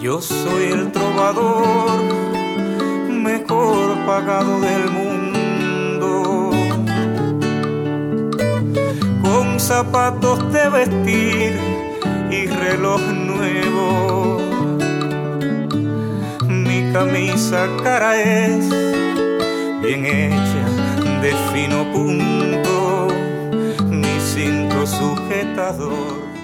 Yo soy el trovador mejor pagado del mundo, con zapatos de vestir y reloj nuevo. Mi camisa cara es bien hecha de fino punto, mi cinto sujetador